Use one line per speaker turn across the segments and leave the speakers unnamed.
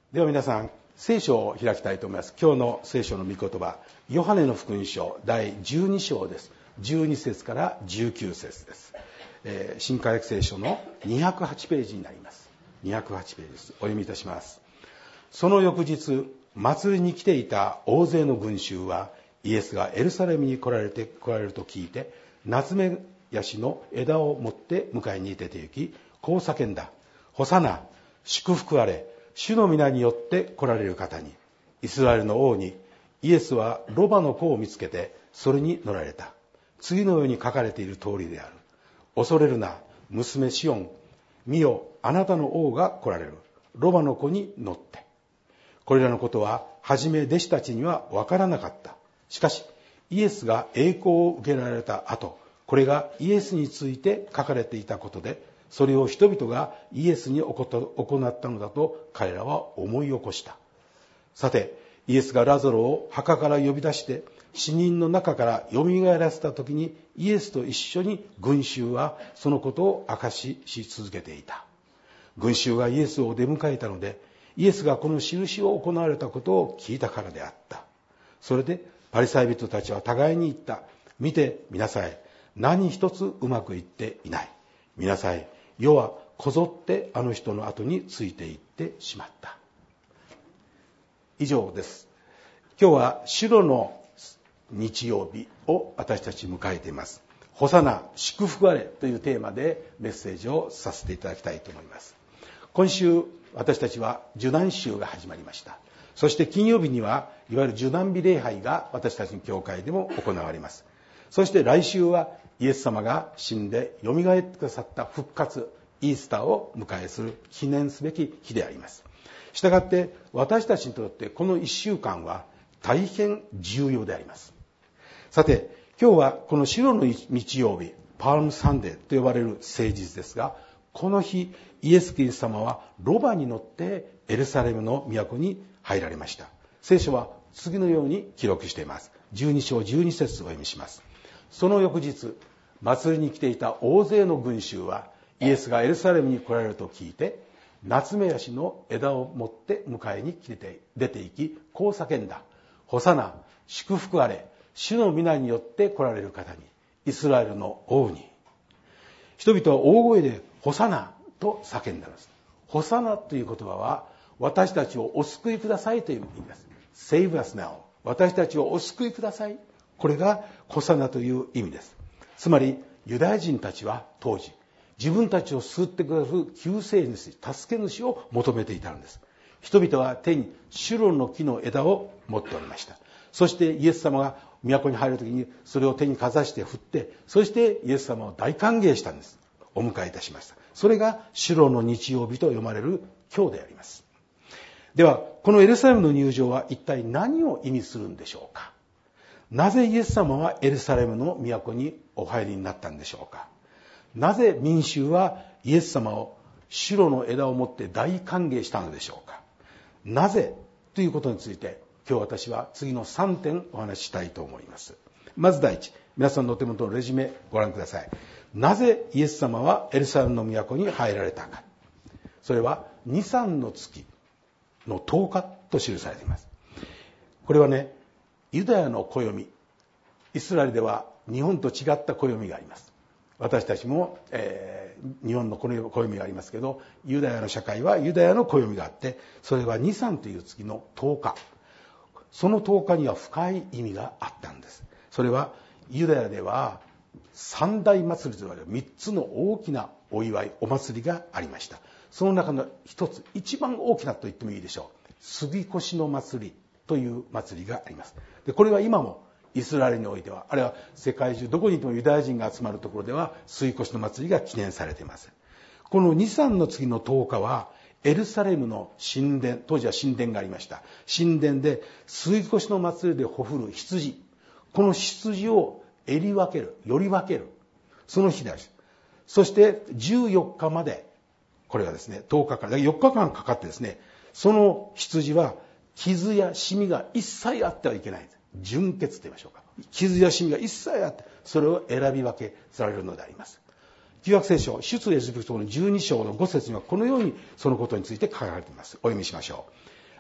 では皆さん、聖書を開きたいと思います。今日の聖書の御言葉、ヨハネの福音書第12章です。12節から19節です。新科学聖書の208ページになります。208ページです。お読みいたします。その翌日、祭りに来ていた大勢の群衆は、イエスがエルサレムに来られると聞いて、ナツメヤシの枝を持って迎えに出て行き、こう叫んだ。ホサナ、祝福あれ、主の皆によって来られる方に、イスラエルの王に。イエスはロバの子を見つけて、それに乗られた。次のように書かれている通りである。恐れるな、娘シオン。見よ、あなたの王が来られる。ロバの子に乗って。これらのことは、はじめ弟子たちには分からなかった。しかし、イエスが栄光を受けられた後、これがイエスについて書かれていたことで、それを人々がイエスに行ったのだと彼らは思い起こした。さて、イエスがラザロを墓から呼び出して死人の中からよみがえらせた時に、イエスと一緒に群衆はそのことを証し続けていた。群衆がイエスを出迎えたので、イエスがこの印を行われたことを聞いたからであった。それでパリサイ人たちは互いに言った。見てみなさい。何一つうまくいっていない。見なさい。世はこぞってあの人の後についていってしまった。以上です。今日は主の日曜日を私たち迎えています。ホサナ、祝福あれというテーマでメッセージをさせていただきたいと思います。今週私たちは受難週が始まりました。そして金曜日にはいわゆる受難日礼拝が私たちの教会でも行われます。そして来週はイエス様が死んでよみがえってくださった復活、イースターを迎えする記念すべき日であります。したがって私たちにとってこの1週間は大変重要であります。さて、今日はこの白の日曜日、パームサンデーと呼ばれる聖日ですが、この日イエス・キリスト様はロバに乗ってエルサレムの都に入られました。聖書は次のように記録しています。12章12節をお読みします。その翌日、祭りに来ていた大勢の群衆はイエスがエルサレムに来られると聞いて、ナツメヤシの枝を持って迎えに出て行き、こう叫んだ。ホサナ、祝福あれ、主の皆によって来られる方に、イスラエルの王に。人々は大声でホサナと叫んだのです。ホサナという言葉は、私たちをお救いくださいという意味です。Save us now。私たちをお救いください。これがホサナという意味です。つまりユダヤ人たちは当時、自分たちを救ってくださる救世主、助け主を求めていたのです。人々は手にシュロの木の枝を持っておりました。そしてイエス様が都に入るときにそれを手にかざして振って、そしてイエス様を大歓迎したんです。お迎えいたしました。それがシュロの日曜日と読まれる今日であります。では、このエルサレムの入場は一体何を意味するんでしょうか。なぜイエス様はエルサレムの都にお入りになったんでしょうか。なぜ民衆はイエス様をシュロの枝を持って大歓迎したのでしょうか。なぜということについて、今日私は次の3点お話ししたいと思います。まず第一、皆さんのお手元のレジュメご覧ください。なぜイエス様はエルサレムの都に入られたか。それは2、3の月の10日と記されています。これはね、ユダヤの暦、イスラエルでは日本と違った暦があります。私たちも、日本の暦がありますけど、ユダヤの社会はユダヤの暦があって、それはニサンという月の10日。その10日には深い意味があったんです。それはユダヤでは三大祭りと呼ばれる3つの大きなお祝い、お祭りがありました。その中の一つ、一番大きなと言ってもいいでしょう。杉越の祭りという祭りがあります。で、これは今もイスラエルにおいては、あるいは世界中どこにいてもユダヤ人が集まるところでは杉越の祭りが記念されています。この2、3の次の10日はエルサレムの神殿、当時は神殿がありました。神殿で杉越の祭りでほふる羊、この羊をより分ける、その日であります。そして14日まで、これはですね、10日から4日間かかってですね、その羊は傷やシミが一切あってはいけない。純血と言いましょうか。傷やシミが一切あって、それを選び分けされるのであります。旧約聖書、出エジプトの12章の5節にはこのようにそのことについて書かれています。お読みしましょう。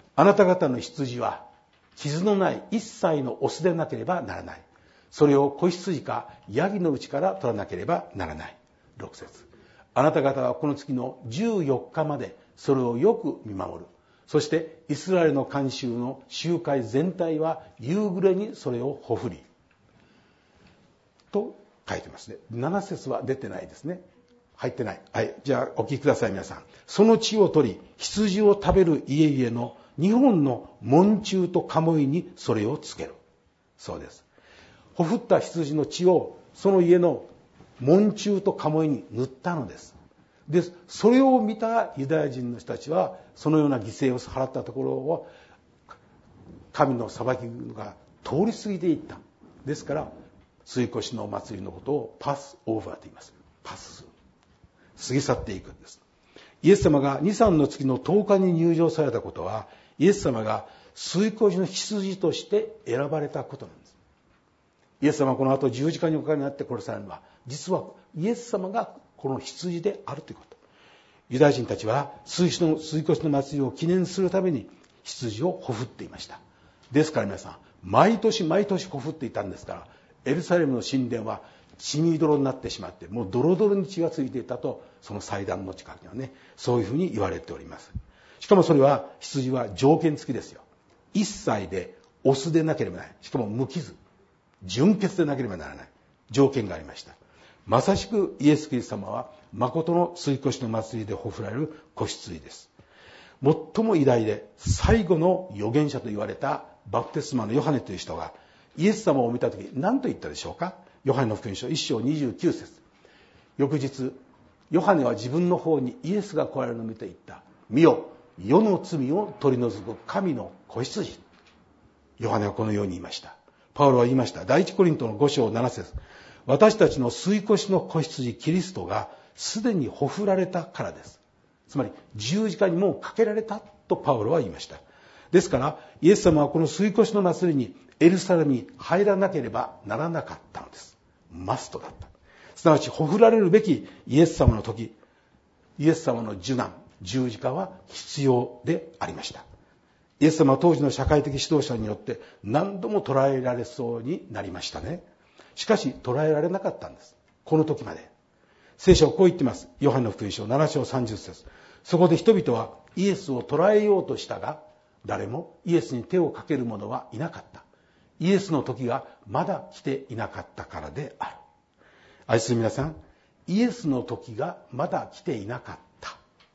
あなた方の羊は傷のない一切のオスでなければならない。それを子羊かヤギのうちから取らなければならない。6節。あなた方はこの月の14日までそれをよく見守る。そしてイスラエルの慣習の集会全体は夕暮れにそれをほふり。と書いてますね。7節は出てないですね。入ってない。はい。じゃあお聞きください皆さん。その血を取り、羊を食べる家々の2本の門柱と鴨居にそれをつける。そうです。ほふった羊の血をその家の門柱と鴨居に塗ったのです。で、それを見たユダヤ人の人たちは、そのような犠牲を払ったところを、神の裁きが通り過ぎていった。ですから、過ぎ越しのお祭りのことをパスオーバーと言います。パスする。過ぎ去っていくんです。イエス様が2、3の月の10日に入場されたことは、イエス様が過ぎ越しの羊として選ばれたことなんです。イエス様はこの後十字架におかかりになって殺されるのは、実はイエス様がこの羊であるということ。ユダヤ人たちは過ぎ越しの祭りを記念するために羊をほふっていました。ですから皆さん、毎年毎年ほふっていたんですから、エルサレムの神殿は血みどろになってしまって、もうドロドロに血がついていたと、その祭壇の近くにはね、そういうふうに言われております。しかもそれは、羊は条件付きですよ。一歳でオスでなければならない。しかも無傷、純血でなければならない条件がありました。まさしくイエス・キリスト様は誠の過ぎ越しの祭りでほふられる子羊です。最も偉大で最後の預言者と言われたバプテスマのヨハネという人がイエス様を見たとき何と言ったでしょうか。ヨハネの福音書1章29節。翌日ヨハネは自分の方にイエスが来られるのを見て言った。見よ、世の罪を取り除く神の子羊。ヨハネはこのように言いました。パウロは言いました。第一コリントの5章7節。私たちの過ぎ越しの子羊キリストがすでにほふられたからです。つまり十字架にもうかけられたとパウロは言いました。ですからイエス様はこの過ぎ越しの祭りにエルサレムに入らなければならなかったのです。マストだった。すなわちほふられるべきイエス様の時、イエス様の受難、十字架は必要でありました。イエス様は当時の社会的指導者によって何度も捕らえられそうになりましたね。しかし捕らえられなかったんです。この時まで。聖書はこう言っています。ヨハネの福音書7章30節。そこで人々はイエスを捕らえようとしたが、誰もイエスに手をかける者はいなかった。イエスの時がまだ来ていなかったからである。愛する皆さん、イエスの時がまだ来ていなかった。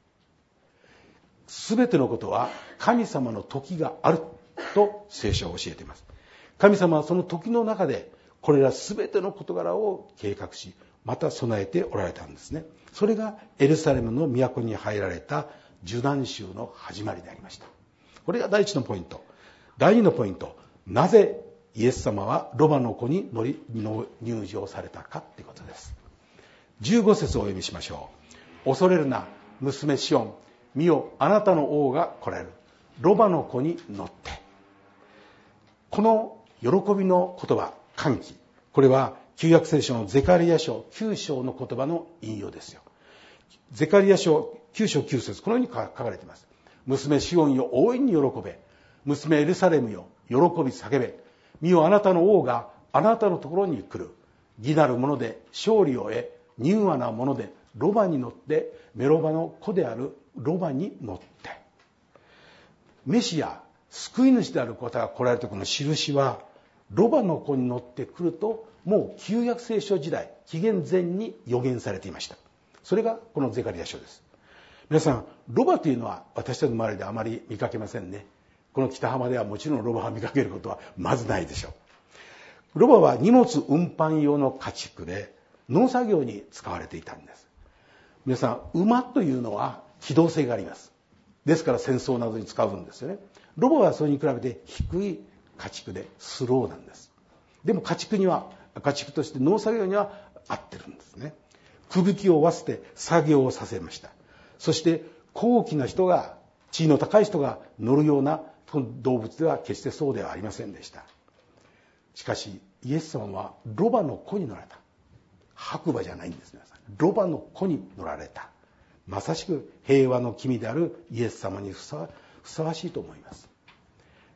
すべてのことは神様の時があると聖書は教えています。神様はその時の中でこれらすべての事柄を計画し、また備えておられたんですね。それがエルサレムの都に入られた受難週の始まりでありました。これが第一のポイント。第二のポイント。なぜイエス様はロバの子に入場されたかということです。15節をお読みしましょう。恐れるな、娘シオン。見よ、あなたの王が来られる。ロバの子に乗って。この喜びの言葉、歓喜。これは旧約聖書のゼカリヤ書9章の言葉の引用ですよ。ゼカリヤ書9章9節このように書かれています。娘シオンよ、大いに喜べ。娘エルサレムよ、喜び叫べ。見よ、あなたの王があなたのところに来る。義なるもので勝利を得、柔和なものでロバに乗って、メロバの子であるロバに乗って。メシア、救い主である方が来られるこの印は、ロバの子に乗ってくると、もう旧約聖書時代、紀元前に予言されていました。それがこのゼカリヤ書です。皆さん、ロバというのは私たちの周りであまり見かけませんね。この北浜ではもちろんロバを見かけることはまずないでしょう。ロバは荷物運搬用の家畜で農作業に使われていたんです。皆さん、馬というのは機動性があります。ですから戦争などに使うんですよね。ロバはそれに比べて低い家畜でスローなんです。でも家畜として農作業には合ってるんですね。くびきを負わせて作業をさせました。そして高貴な人が、地位の高い人が乗るような動物では決してそうではありませんでした。しかしイエス様はロバの子に乗られた。白馬じゃないんです。皆さん、ロバの子に乗られた。まさしく平和の君であるイエス様にふさわしいと思います。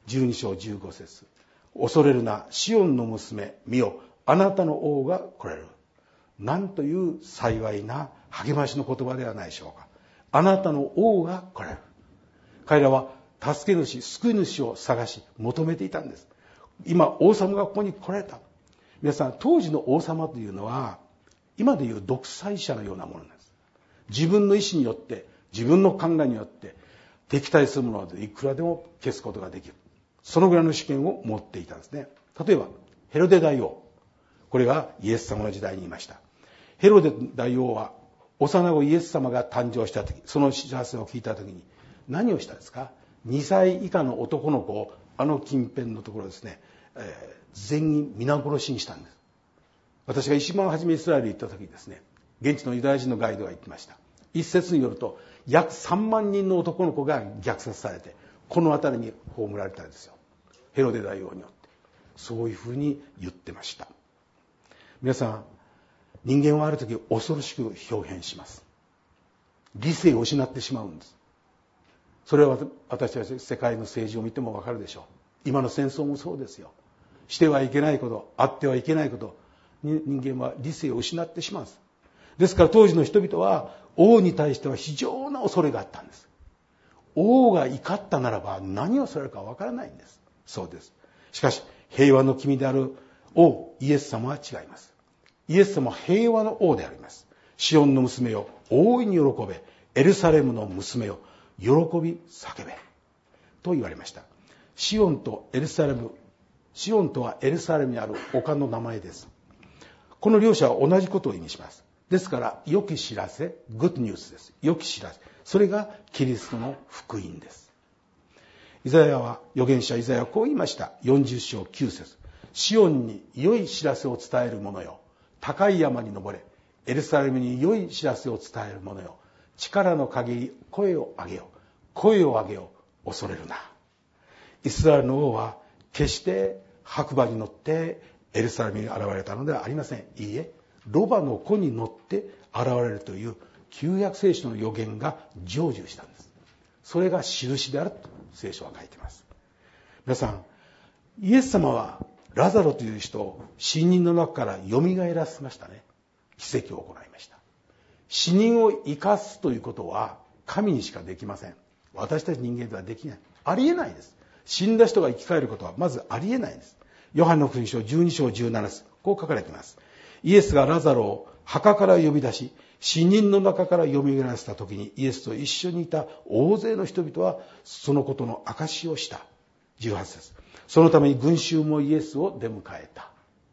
12章15節。恐れるな、シオンの娘、見よ、あなたの王が来られる。なんという幸いな励ましの言葉ではないでしょうか。あなたの王が来られる。彼らは助け主、救い主を探し求めていたんです。今王様がここに来られた。皆さん、当時の王様というのは今でいう独裁者のようなものなんです。自分の意思によって、自分の考えによって敵対するものはいくらでも消すことができる。そのぐらいの主権を持っていたんですね。例えばヘロデ大王、これがイエス様の時代にいました。ヘロデ大王は幼子イエス様が誕生した時、その知らせを聞いた時に何をしたんですか。2歳以下の男の子をあの近辺のところですね、全員皆殺しにしたんです。私が一番初めイスラエルに行った時にですね、現地のユダヤ人のガイドが言ってました。一説によると約3万人の男の子が虐殺されてこの辺りに葬られたんですよ。ヘロデ大王によって。そういうふうに言ってました。皆さん、人間はある時恐ろしく表現します。理性を失ってしまうんです。それは私たち世界の政治を見てもわかるでしょう。今の戦争もそうですよ。してはいけないこと、あってはいけないことに人間は理性を失ってしまうんです。ですから当時の人々は王に対しては非常な恐れがあったんです。王が怒ったならば何をされるかわからないんです。そうです。しかし平和の君である王イエス様は違います。イエス様は平和の王であります。シオンの娘よ、大いに喜べ。エルサレムの娘よ、喜び叫べと言われました。シオンとエルサレム、シオンとはエルサレムにある丘の名前です。この両者は同じことを意味します。ですから良き知らせ、グッドニュースです。良き知らせ、それがキリストの福音です。預言者イザヤはこう言いました。40章9節。シオンに良い知らせを伝える者よ、高い山に登れ。エルサレムに良い知らせを伝える者よ、力の限り声を上げよ。声を上げよ。恐れるな。イスラエルの王は決して白馬に乗ってエルサレムに現れたのではありません。いいえ、ロバの子に乗って現れるという旧約聖書の予言が成就したんです。それが印であると聖書は書いています。皆さん、イエス様はラザロという人を死人の中からよみがえらせましたね。奇跡を行いました。死人を生かすということは神にしかできません。私たち人間ではできない。ありえないです。死んだ人が生き返ることはまずありえないです。ヨハネの福音書12章17節、こう書かれています。イエスがラザロを墓から呼び出し、死人の中からよみがえらせた時に、イエスと一緒にいた大勢の人々はそのことの証しをした。18節。そのために群衆もイエスを出迎えた。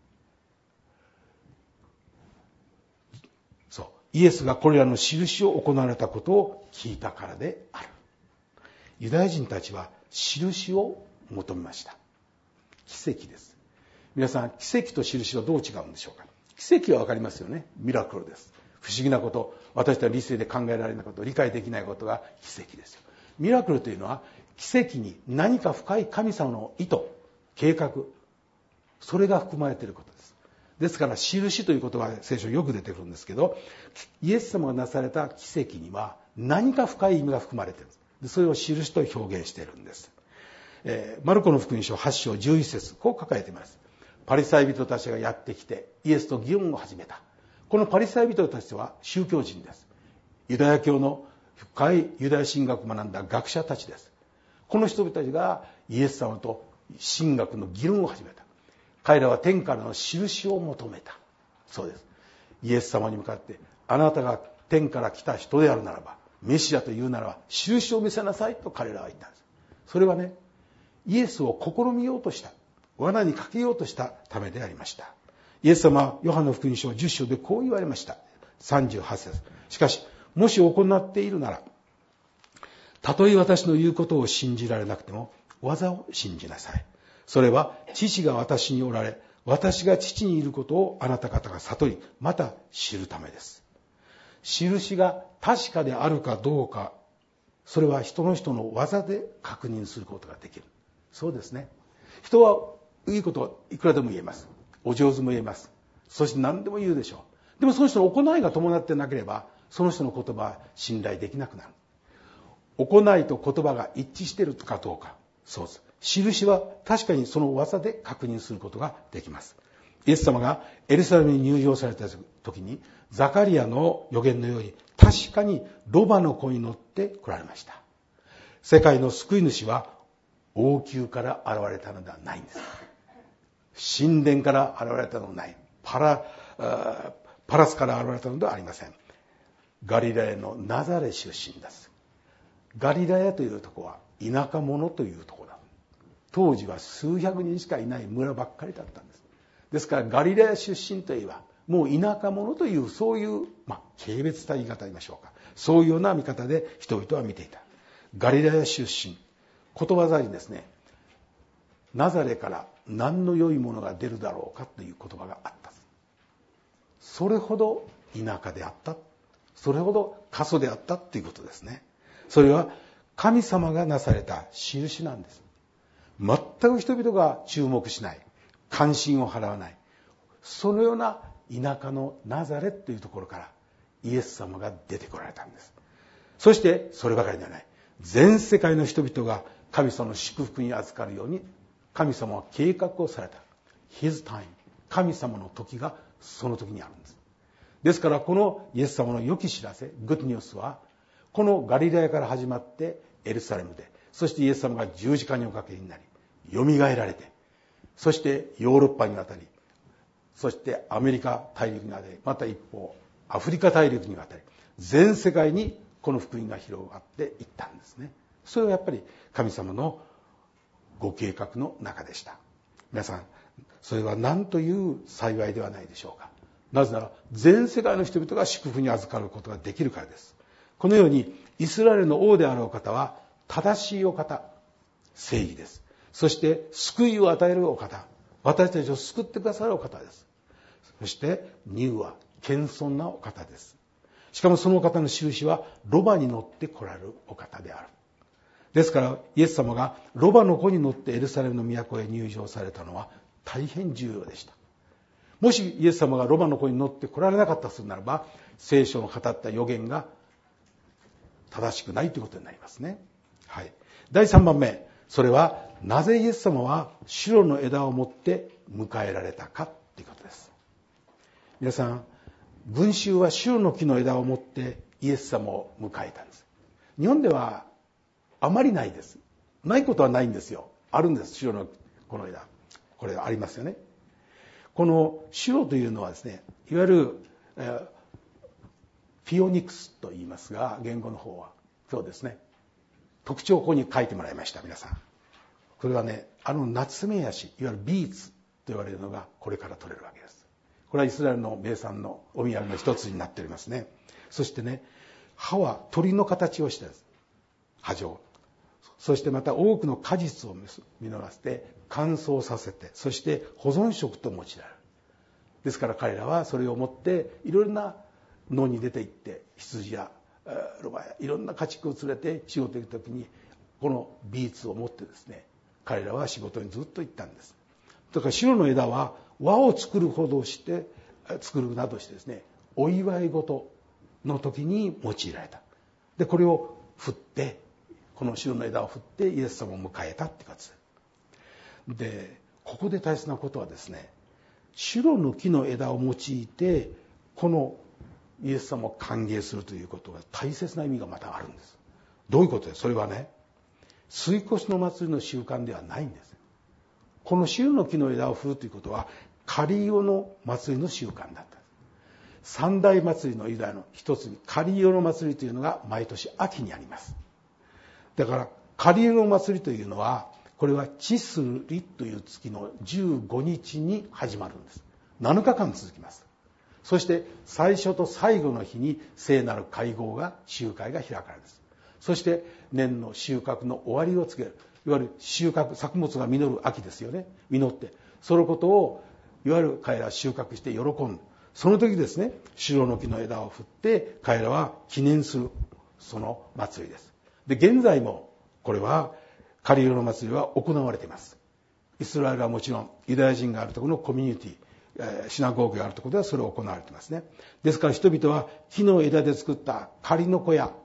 そう、イエスがこれらの印を行われたことを聞いたからである。ユダヤ人たちは印を求めました。奇跡です。皆さん、奇跡と印はどう違うんでしょうか。奇跡は分かりますよね。ミラクルです。不思議なこと、私たち理性で考えられないこと、理解できないことが奇跡ですよ。ミラクルというのは奇跡に何か深い神様の意図、計画、それが含まれていることです。ですから印という言葉が聖書によく出てくるんですけど、イエス様がなされた奇跡には何か深い意味が含まれているんです。それを印と表現しているんです。マルコの福音書8章11節、こう書かれています。パリサイ人たちがやってきてイエスと議論を始めた。このパリサイ人たちは宗教人です。ユダヤ教の深いユダヤ神学を学んだ学者たちです。この人々たちがイエス様と神学の議論を始めた。彼らは天からの印を求めた。そうです。イエス様に向かって、あなたが天から来た人であるならば、メシアというならば印を見せなさいと彼らは言ったんです。それはね、イエスを試みようとした、罠にかけようとしたためでありました。イエス様はヨハネの福音書10章でこう言われました。38節。しかしもし行っているなら、たとえ私の言うことを信じられなくても技を信じなさい。それは父が私におられ、私が父にいることをあなた方が悟り、また知るためです。印が確かであるかどうか、それは人の技で確認することができる。そうですね。人はいいことはいくらでも言えます。お上手も言えます。そして何でも言うでしょう。でもその人の行いが伴ってなければ、その人の言葉は信頼できなくなる。行いと言葉が一致しているかどうか。そうです。 印は確かにその技で確認することができます。イエス様がエルサレムに入場された時に、ザカリアの預言のように確かにロバの子に乗って来られました。世界の救い主は王宮から現れたのではないんです。神殿から現れたのではない。パラスから現れたのではありません。ガリラヤのナザレ出身です。ガリラヤというところは田舎者というところだ。当時は数百人しかいない村ばっかりだったんです。ですからガリラヤ出身といえばもう田舎者というそういう、軽蔑した言い方言いましょうか。そういうような見方で人々は見ていた。ガリラヤ出身。ことわざにですね、ナザレから何の良いものが出るだろうかという言葉があった。それほど田舎であった。それほど過疎であったということですね。それは神様がなされた印なんです。全く人々が注目しない。関心を払わない。そのような田舎のナザレというところからイエス様が出てこられたんです。そしてそればかりではない。全世界の人々が神様の祝福に預かるように神様は計画をされた。His time。神様の時がその時にあるんです。ですからこのイエス様の良き知らせ、グッドニュースはこのガリラヤから始まってエルサレムで、そしてイエス様が十字架におかけになり、蘇られて、そしてヨーロッパに渡り、そしてアメリカ大陸に渡り、また一方アフリカ大陸に渡り、全世界にこの福音が広がっていったんですね。それはやっぱり神様のご計画の中でした。皆さん、それは何という幸いではないでしょうか。なぜなら全世界の人々が祝福に預かることができるからです。このようにイスラエルの王であるお方は正しいお方、正義です。そして救いを与えるお方、私たちを救ってくださるお方です。そしてニューは謙遜なお方です。しかもそのお方の印はロバに乗って来られるお方である。ですからイエス様がロバの子に乗ってエルサレムの都へ入場されたのは大変重要でした。もしイエス様がロバの子に乗って来られなかったとするならば、聖書の語った預言が正しくないということになりますね。はい。第3番目、それはなぜイエス様はシュロの枝を持って迎えられたかということです。皆さん、群衆はシュロの木の枝を持ってイエス様を迎えたんです。日本ではあまりないです。ないことはないんですよ。あるんです。シュロのこの枝。これありますよね。このシュロというのはですね、いわゆる、フィオニクスと言いますが、言語の方はそうですね。特徴をここに書いてもらいました。皆さん、これはね、ナツメヤシ、いわゆるビーツと言われるのがこれから取れるわけです。これはイスラエルの名産のお土産の一つになっておりますね。そしてね、葉は鳥の形をしてです。葉状。そしてまた多くの果実を実らせて乾燥させて、そして保存食と用いられる。ですから彼らはそれを持っていろいろな野に出て行って、羊やロバやいろんな家畜を連れて仕事に行くときにこのビーツを持ってですね、彼らは仕事にずっと行ったんです。だからシュロの枝は輪を作るほどして作るなどしてですね、お祝い事の時に用いられた。でこれを振って、このシュロの枝を振ってイエス様を迎えたって感じで、ここで大切なことはですね、シュロの木の枝を用いてこのイエス様を歓迎するということが大切な意味がまたあるんです。どういうことです？それはね、杉越の祭りの習慣ではないんです。このシュロの木の枝を振るということはカリオの祭りの習慣だった。三大祭りのユダヤの一つにカリオの祭りというのが毎年秋にあります。だからカリオの祭りというのは、これはチスリという月の15日に始まるんです。7日間続きます。そして最初と最後の日に聖なる会合が、集会が開かれるんです。そして年の収穫の終わりを告げる。いわゆる収穫、作物が実る秋ですよね。実って、そのことをいわゆる彼らは収穫して喜んで、その時ですね、シュロの木の枝を振って彼らは記念する、その祭りです。で、現在もこれはカリオの祭りは行われています。イスラエルはもちろんユダヤ人があるところのコミュニティ、シナゴーグがあるところではそれを行われていますね。ですから人々は木の枝で作った仮の小屋、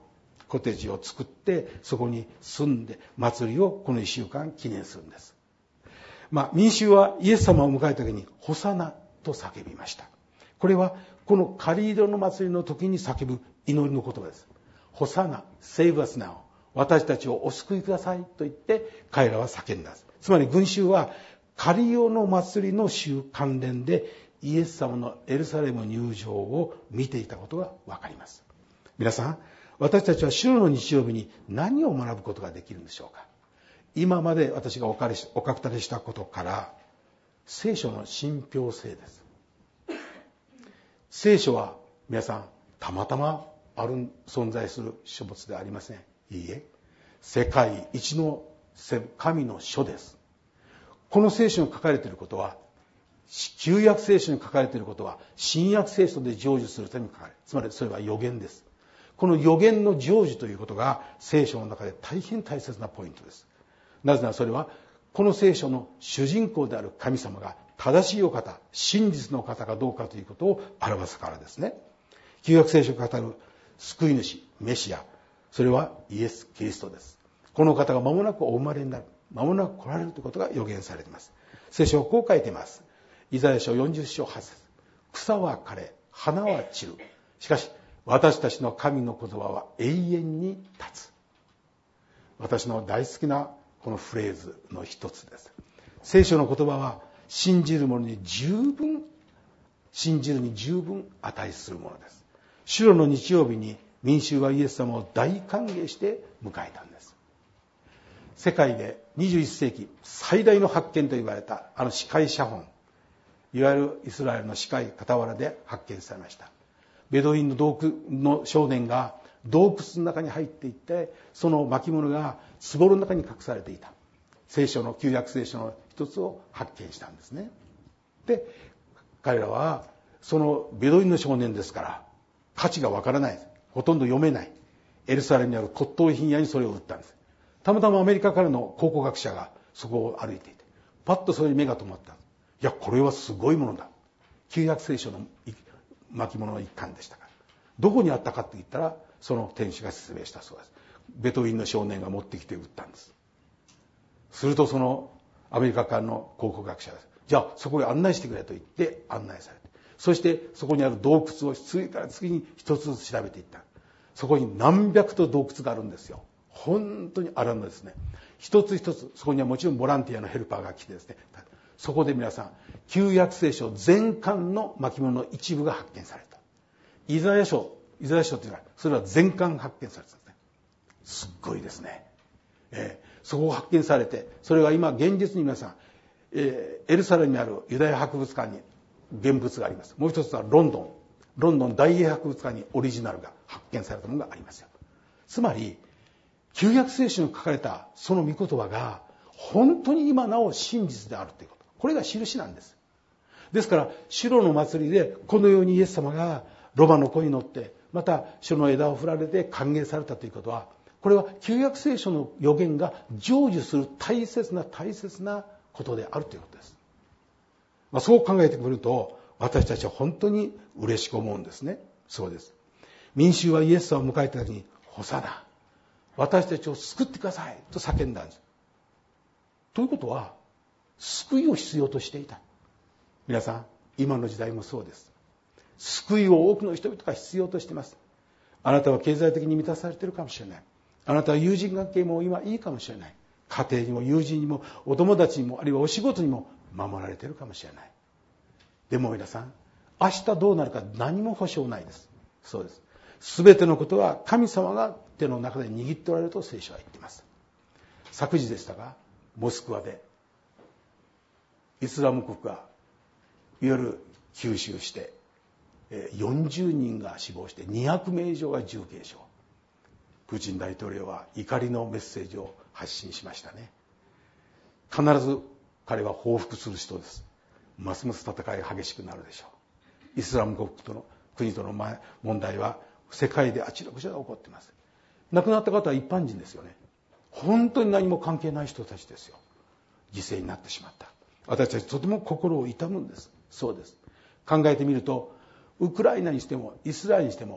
コテージを作ってそこに住んで祭りをこの1週間記念するんです。民衆はイエス様を迎えた時にホサナと叫びました。これはこの刈り色の祭りの時に叫ぶ祈りの言葉です。ホサナ Save us now、 私たちをお救いくださいと言って彼らは叫んだんです。つまり群衆は刈り色の祭りの週関連でイエス様のエルサレム入場を見ていたことがわかります。皆さん、私たちは主の日曜日に何を学ぶことができるんでしょうか。今まで私がお語りしたことから聖書の信憑性です。聖書は皆さんたまたま存在する書物ではありません。いいえ、世界一の神の書です。この聖書に書かれていることは、旧約聖書に書かれていることは新約聖書で成就するために書かれる。つまりそれは預言です。この預言の成就ということが聖書の中で大変大切なポイントです。なぜならそれはこの聖書の主人公である神様が正しいお方、真実のお方かどうかということを表すからですね。旧約聖書が語る救い主、メシア、それはイエス・キリストです。この方が間もなくお生まれになる、間もなく来られるということが予言されています。聖書はこう書いています。イザヤ書40章8節、草は枯れ、花は散る。しかし私たちの神の言葉は永遠に立つ。私の大好きなこのフレーズの一つです。聖書の言葉は信じる者に十分値するものです。主の日曜日に民衆はイエス様を大歓迎して迎えたんです。世界で21世紀最大の発見と言われた死海写本、いわゆるイスラエルの死海傍らで発見されました。ベドウィンの少年が洞窟の中に入っていって、その巻物が壺の中に隠されていた旧約聖書の一つを発見したんですね。で、彼らはそのベドウィンの少年ですから価値がわからない、ほとんど読めない、エルサレムにある骨董品屋にそれを売ったんです。たまたまアメリカからの考古学者がそこを歩いていて、パッとそれに目が止まった。いや、これはすごいものだ。旧約聖書の巻物の一環でしたから。どこにあったかって言ったら、その店主が説明したそうです。ベトウィンの少年が持ってきて売ったんです。するとそのアメリカからの考古学者です。じゃあそこへ案内してくれと言って案内されて、そしてそこにある洞窟を次から次に一つずつ調べていった。そこに何百と洞窟があるんですよ。本当にあるんですね。一つ一つ、そこにはもちろんボランティアのヘルパーが来てですね、そこで皆さん旧約聖書全巻の巻物の一部が発見された。イザヤ書というのはそれは全巻発見されたんですね。すっごいですね。そこを発見されて、それは今現実に皆さん、エルサレムにあるユダヤ博物館に現物があります。もう一つはロンドン大英博物館にオリジナルが発見されたものがありますよ。つまり旧約聖書に書かれたその御言葉が本当に今なお真実であるということ、これが印なんです。ですからシロの祭りでこのようにイエス様がロバの子に乗ってまた書の枝を振られて歓迎されたということは、これは旧約聖書の預言が成就する大切なことであるということです。そう考えてくると私たちは本当に嬉しく思うんですね。そうです。民衆はイエス様を迎えた時に、ホサナ、私たちを救ってくださいと叫んだんです。ということは救いを必要としていた。皆さん、今の時代もそうです。救いを多くの人々が必要としています。あなたは経済的に満たされているかもしれない。あなたは友人関係も今いいかもしれない。家庭にも友人にもお友達にもあるいはお仕事にも守られているかもしれない。でも皆さん、明日どうなるか何も保証ないです。そうです。すべてのことは神様が手の中で握っておられると聖書は言っています。昨日でしたが、モスクワでイスラム国がいわゆる急襲して40人が死亡して200名以上が重軽傷。プーチン大統領は怒りのメッセージを発信しましたね。必ず彼は報復する人です。ますます戦いが激しくなるでしょう。イスラム国との問題は世界であちらこちらで起こっています。亡くなった方は一般人ですよね。本当に何も関係ない人たちですよ。犠牲になってしまった。私たちとても心を痛むんです。そうです。考えてみると、ウクライナにしてもイスラエルにしても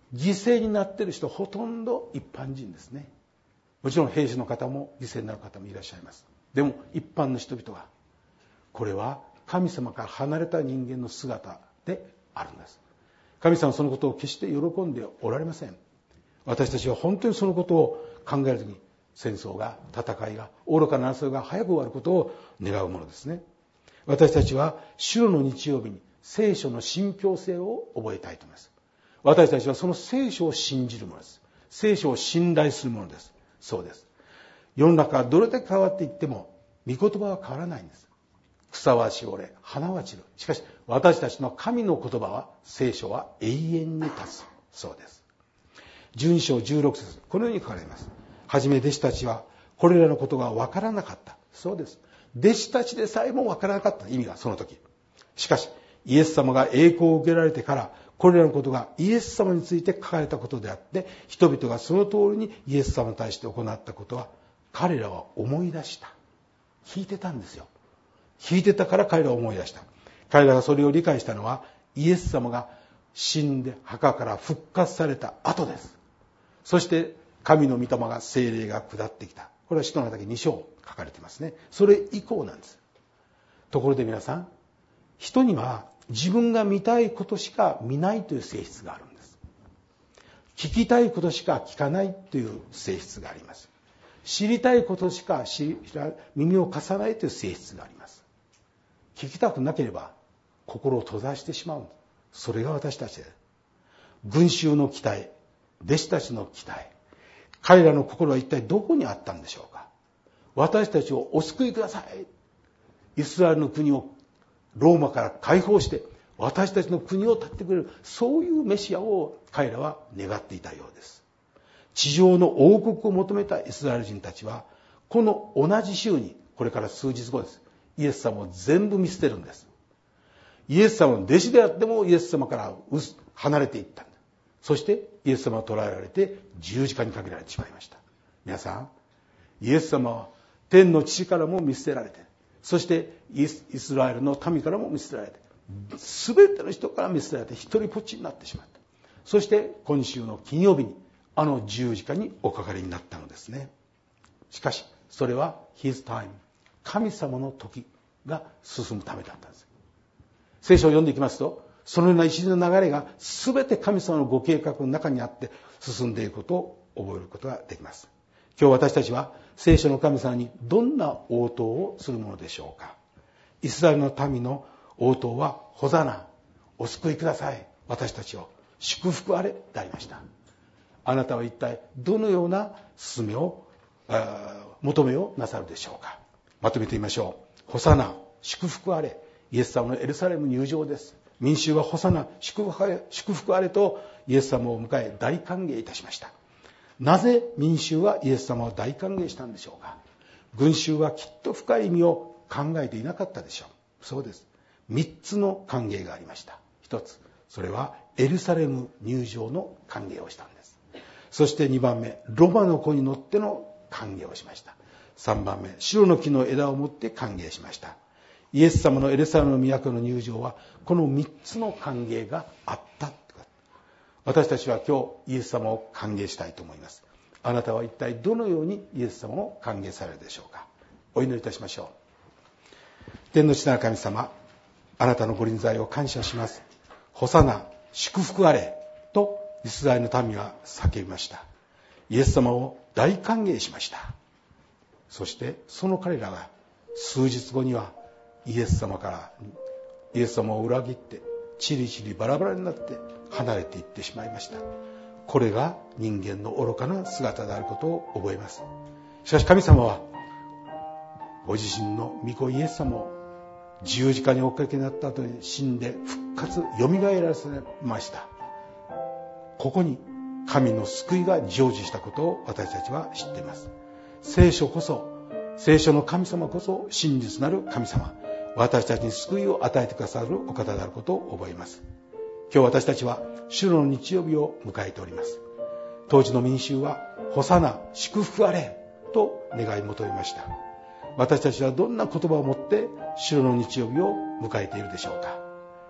犠牲になっている人ほとんど一般人ですね。もちろん兵士の方も犠牲になる方もいらっしゃいます。でも一般の人々は、これは神様から離れた人間の姿であるんです。神様はそのことを決して喜んでおられません。私たちは本当にそのことを考えるときに、戦争が、戦いが、愚かな争いが早く終わることを願うものですね。私たちは主の日曜日に聖書の信憑性を覚えたいと思います。私たちはその聖書を信じるものです。聖書を信頼するものです。そうです。世の中はどれだけ変わっていっても、御言葉は変わらないんです。草はしおれ、花は散る。しかし、私たちの神の言葉は、聖書は永遠に立つ。そうです。12章16節、このように書かれます。はじめ弟子たちは、これらのことが分からなかった。そうです。弟子たちでさえも分からなかった。意味がその時。しかし、イエス様が栄光を受けられてから、これらのことがイエス様について書かれたことであって、人々がその通りにイエス様に対して行ったことは、彼らは思い出した。聞いてたんですよ。聞いてたから彼らは思い出した。彼らがそれを理解したのは、イエス様が死んで墓から復活された後です。そして、神の御霊が聖霊が下ってきた。これは使徒の働き2章書かれていますね。それ以降なんです。ところで皆さん、人には自分が見たいことしか見ないという性質があるんです。聞きたいことしか聞かないという性質があります。知りたいことしか耳を貸さないという性質があります。聞きたくなければ心を閉ざしてしまうんです。それが私たちです。群衆の期待、弟子たちの期待、彼らの心は一体どこにあったんでしょうか。私たちをお救いください。イスラエルの国をローマから解放して私たちの国を立ってくれる、そういうメシアを彼らは願っていたようです。地上の王国を求めたイスラエル人たちは、この同じ週に、これから数日後です、イエス様を全部見捨てるんです。イエス様の弟子であってもイエス様から離れていったんです。そしてイエス様は捕らえられて十字架にかけられてしまいました。皆さん、イエス様は天の父からも見捨てられて、そしてイスラエルの民からも見捨てられて、全ての人から見捨てられて一人ぽっちになってしまった。そして今週の金曜日にあの十字架におかかりになったのですね。しかしそれは His time、 神様の時が進むためだったんです。聖書を読んでいきますと、そのような一時の流れが全て神様のご計画の中にあって進んでいくことを覚えることができます。今日私たちは聖書の神様にどんな応答をするものでしょうか。イスラエルの民の応答はホザナ、お救いください、私たちを祝福あれでありました。あなたは一体どのような勧めを求めをなさるでしょうか。まとめてみましょう。ホサナ、祝福あれ、イエス様のエルサレム入場です。民衆はホサナ、祝福あれとイエス様を迎え大歓迎いたしました。なぜ民衆はイエス様を大歓迎したんでしょうか。群衆はきっと深い意味を考えていなかったでしょう。そうです。3つの歓迎がありました。1つ、それはエルサレム入場の歓迎をしたんです。そして2番目、ロバの子に乗っての歓迎をしました。3番目、白の木の枝を持って歓迎しました。イエス様のエルサレムの都の入場はこの3つの歓迎があった。私たちは今日イエス様を歓迎したいと思います。あなたは一体どのようにイエス様を歓迎されるでしょうか。お祈りいたしましょう。天の父なる神様、あなたのご臨在を感謝します。ホサナ、祝福あれとイスラエルの民は叫びました。イエス様を大歓迎しました。そしてその彼らが数日後にはイエス様を裏切ってチリチリバラバラになって離れていってしまいました。これが人間の愚かな姿であることを覚えます。しかし神様はご自身の御子イエス様を十字架におかけになった後に死んで復活、よみがえらせました。ここに神の救いが成就したことを私たちは知っています。聖書の神様こそ真実なる神様、私たちに救いを与えてくださるお方であることを覚えます。今日私たちは主の日曜日を迎えております。当時の民衆はホサナ、祝福あれと願い求めました。私たちはどんな言葉を持って主の日曜日を迎えているでしょうか。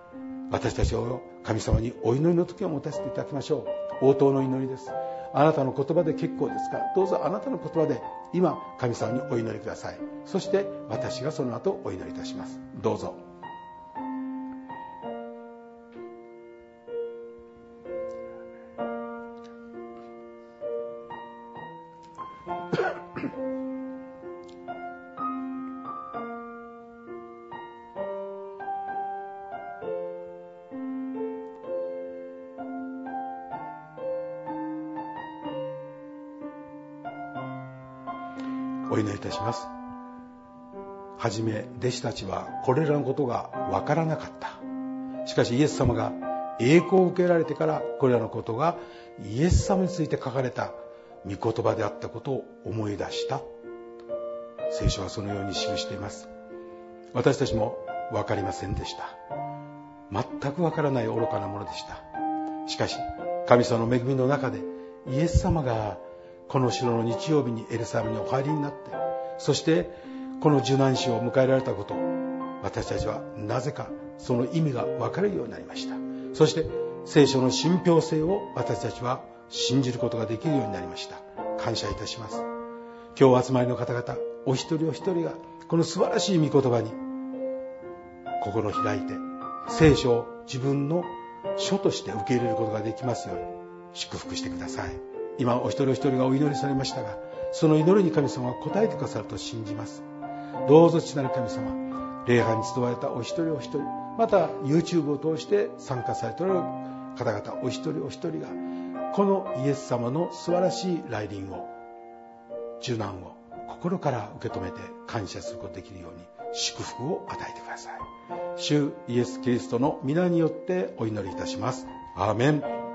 私たちを神様にお祈りの時を持たせていただきましょう。応答の祈りです。あなたの言葉で結構ですから、どうぞあなたの言葉で今神様にお祈りください。そして私がその後お祈りいたします。どうぞ。お祈りいたします。はじめ弟子たちはこれらのことがわからなかった。しかしイエス様が栄光を受けられてからこれらのことがイエス様について書かれた御言葉であったことを思い出した。聖書はそのように記しています。私たちもわかりませんでした。全くわからない愚かなものでした。しかし神様の恵みの中でイエス様がこの城の日曜日にエルサレムにお入りになって、そしてこの受難死を迎えられたこと、私たちはなぜかその意味が分かるようになりました。そして聖書の信憑性を私たちは信じることができるようになりました。感謝いたします。今日お集まりの方々、お一人お一人がこの素晴らしい御言葉に心を開いて、聖書を自分の書として受け入れることができますように祝福してください。今お一人お一人がお祈りされましたが、その祈りに神様は答えてくださると信じます。どうぞ父なる神様、礼拝に集われたお一人お一人、また YouTube を通して参加されておられる方々お一人お一人が、このイエス様の素晴らしい来臨を、受難を心から受け止めて感謝することができるように祝福を与えてください。主イエス・キリストの皆によってお祈りいたします。アーメン。